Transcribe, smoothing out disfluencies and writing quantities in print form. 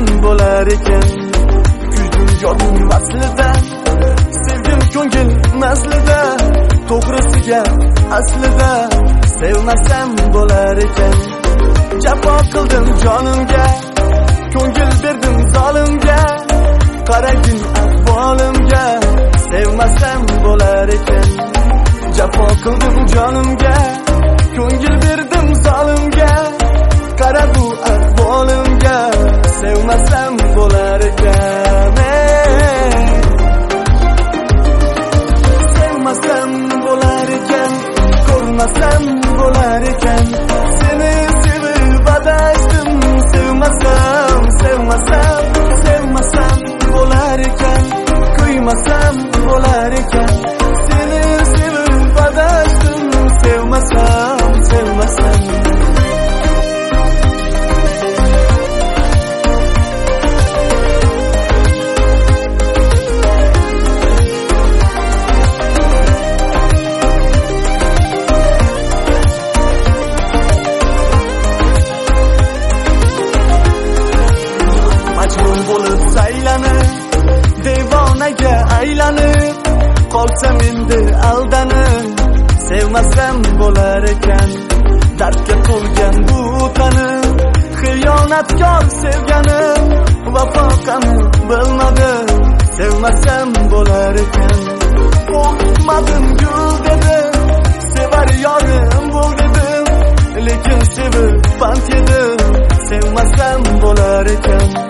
bo'lar ekan. Kuydim yodim aslida, sevdim ko'ngil naslida, to'g'risiga aslida sevmasam bo'lar ekan. Jafo qildim jonimga, ko'ngil berdim zolimga, qaragin ahvolimga, sevmasam bo'lar ekan. Jafo qildim jonimga, ko'ngil berdim zolimga, qara bu ahvolimga, sevmasam bo'lar ekan. Sevmasam bo'lar ekan, ko'rmasam bo'lar ekan. Seni sevib adashdim, sevmasam bo'lar ekan, kuymasam bo'lar ekan. Seni sevib adashdim, sevmasam bo'lib saylanib, devonaga aylanib, qolsam endi aldanib, sevmasam bo'lar ekan. Dardga to'lgan bu tani, xiyonatkor sevganim, vafo qani bilmadi, sevmasam bo'lar ekan. Qo'rqmadim gul dedim, sevar yorim bo'l dedim, lekin sevib band yedim, sevmasam bo'lar ekan.